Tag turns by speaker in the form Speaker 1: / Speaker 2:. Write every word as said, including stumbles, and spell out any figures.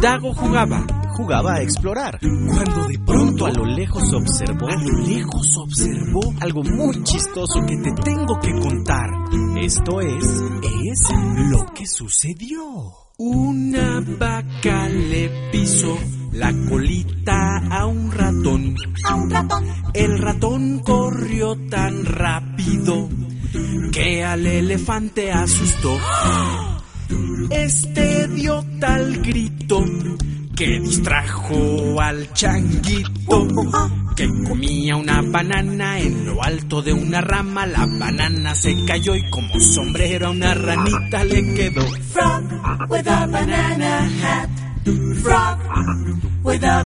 Speaker 1: Dago jugaba,
Speaker 2: jugaba a explorar,
Speaker 1: cuando de pronto
Speaker 2: a lo lejos observó,
Speaker 1: a lo lejos observó
Speaker 2: algo muy chistoso que te tengo que contar. Esto es,
Speaker 1: es
Speaker 2: lo que sucedió.
Speaker 1: Una vaca le pisó la colita a un ratón.
Speaker 3: A un ratón.
Speaker 1: El ratón corrió tan rápido que al elefante asustó. Este dio tal grito que distrajo al changuito, que comía una banana en lo alto de una rama. La banana se cayó y como sombrero a una ranita le quedó.
Speaker 3: Frog with a banana hat. Frog with a